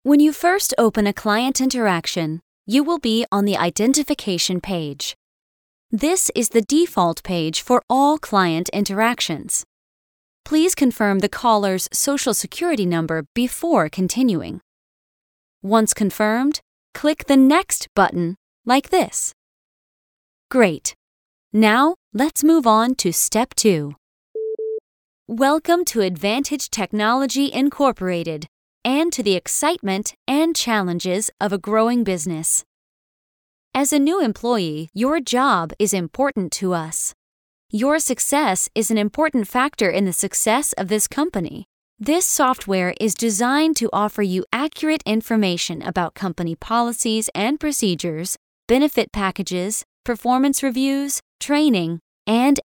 When you first open a client interaction, you will be on the identification page. This is the default page for all client interactions. Please confirm the caller's Social Security number before continuing. Once confirmed, click the Next button like this. Great. Now, let's move on to Step 2. Welcome to Advantage Technology Incorporated and to the excitement and challenges of a growing business. As a new employee, your job is important to us. Your success is an important factor in the success of this company. This software is designed to offer you accurate information about company policies and procedures, benefit packages, performance reviews, training, and